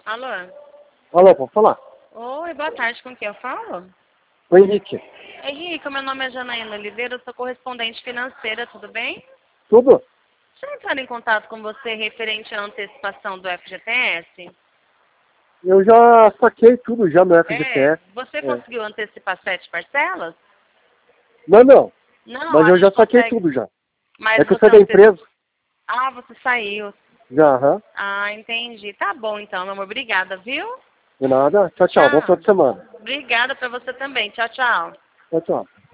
Alô? Alô, pode falar? Oi, boa tarde, com quem eu falo? Oi, Henrique. Henrique, meu nome é Janaína Oliveira, eu sou correspondente financeira, tudo bem? Tudo? Deixa eu entrar em contato com você referente à antecipação do FGTS. Eu já saquei tudo já no FGTS. Você É. conseguiu antecipar 7 parcelas? Não. Não, Mas a eu já gente saquei consegue. tudo já. Mas É que eu você saí da empresa. Ah, você saiu. Já, aham. Ah, entendi. Tá bom então, meu amor. Obrigada, viu? De nada. Tchau, tchau. Bom final Tchau. de semana. Obrigada pra você também. Tchau, tchau. Tchau, tchau.